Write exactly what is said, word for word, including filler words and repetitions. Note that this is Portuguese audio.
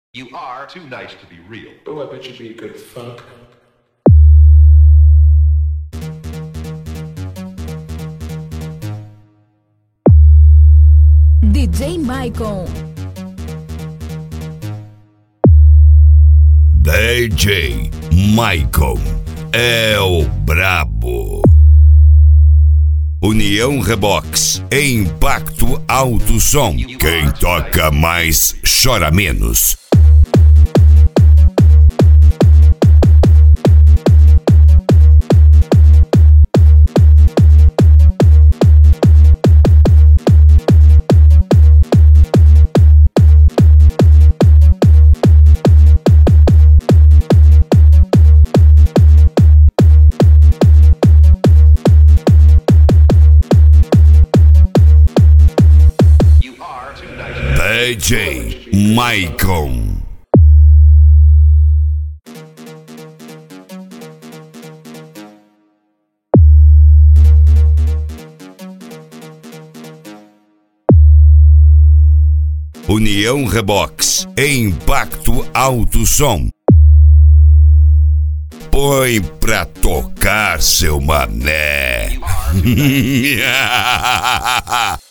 You are too nice to be real. Oh, I bet you'd be a good fuck. D J Maicon. D J Maicon é o brabo. União Rebox, Impacto Alto Som. Quem toca mais chora menos. D J Maicon. União Rebox, Impacto Alto Som. Põe pra tocar, seu mané.